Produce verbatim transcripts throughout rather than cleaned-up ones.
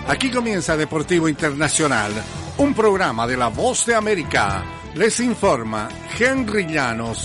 Aquí comienza Deportivo Internacional, un programa de La Voz de América. Les informa Henry Llanos.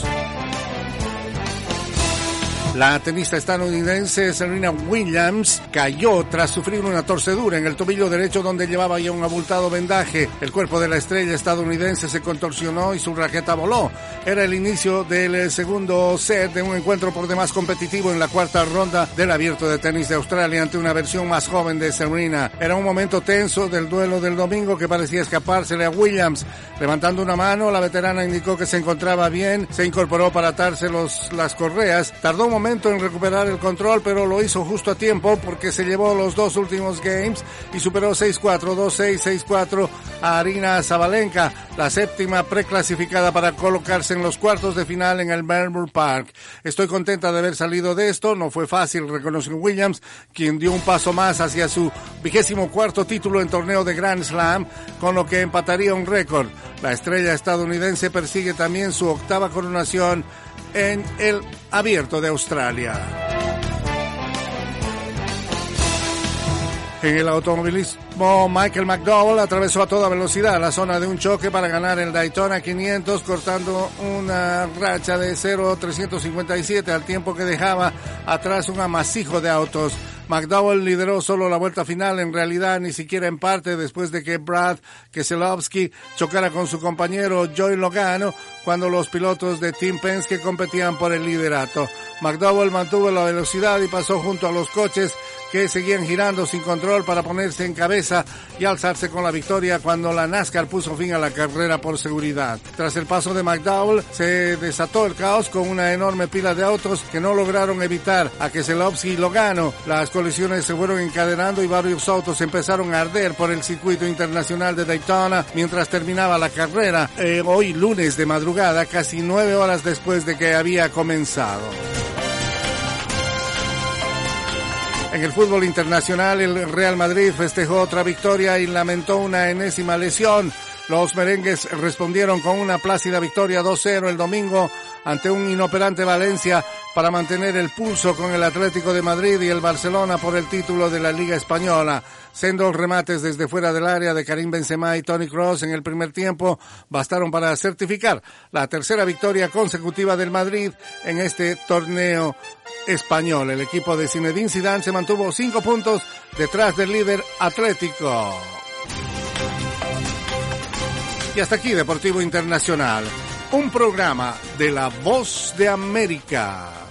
La tenista estadounidense Serena Williams cayó tras sufrir una torcedura en el tobillo derecho donde llevaba ya un abultado vendaje. El cuerpo de la estrella estadounidense se contorsionó y su raqueta voló. Era el inicio del segundo set de un encuentro por demás competitivo en la cuarta ronda del Abierto de Tenis de Australia ante una versión más joven de Serena. Era un momento tenso del duelo del domingo que parecía escapársele a Williams. Levantando una mano, la veterana indicó que se encontraba bien, se incorporó para atarse los, las correas. Tardó un momento en recuperar el control, pero lo hizo justo a tiempo porque se llevó los dos últimos games y superó seis cuatro, dos seis, seis cuatro a Aryna Sabalenka, la séptima preclasificada para colocarse en los cuartos de final en el Melbourne Park. Estoy contenta de haber salido de esto, no fue fácil, reconoció Williams, quien dio un paso más hacia su vigésimo cuarto título en torneo de Grand Slam, con lo que empataría un récord. La estrella estadounidense persigue también su octava coronación en el Abierto de Australia. En el automovilismo, Michael McDowell atravesó a toda velocidad la zona de un choque para ganar el Daytona quinientos, cortando una racha de cero trescientos cincuenta y siete al tiempo que dejaba atrás un amasijo de autos. McDowell lideró solo la vuelta final, en realidad ni siquiera en parte, después de que Brad Keselowski chocara con su compañero Joey Logano cuando los pilotos de Team Penske competían por el liderato. McDowell mantuvo la velocidad y pasó junto a los coches que seguían girando sin control para ponerse en cabeza y alzarse con la victoria cuando la NASCAR puso fin a la carrera por seguridad. Tras el paso de McDowell se desató el caos con una enorme pila de autos que no lograron evitar a Keselowski y Logano. Las colisiones se fueron encadenando y varios autos empezaron a arder por el circuito internacional de Daytona mientras terminaba la carrera, eh, hoy lunes de madrugada, casi nueve horas después de que había comenzado. En el fútbol internacional, el Real Madrid festejó otra victoria y lamentó una enésima lesión. Los merengues respondieron con una plácida victoria dos cero el domingo ante un inoperante Valencia para mantener el pulso con el Atlético de Madrid y el Barcelona por el título de la Liga Española. Sendos remates desde fuera del área de Karim Benzema y Toni Kroos en el primer tiempo bastaron para certificar la tercera victoria consecutiva del Madrid en este torneo español. El equipo de Zinedine Zidane se mantuvo cinco puntos detrás del líder Atlético. Y hasta aquí Deportivo Internacional, un programa de La Voz de América.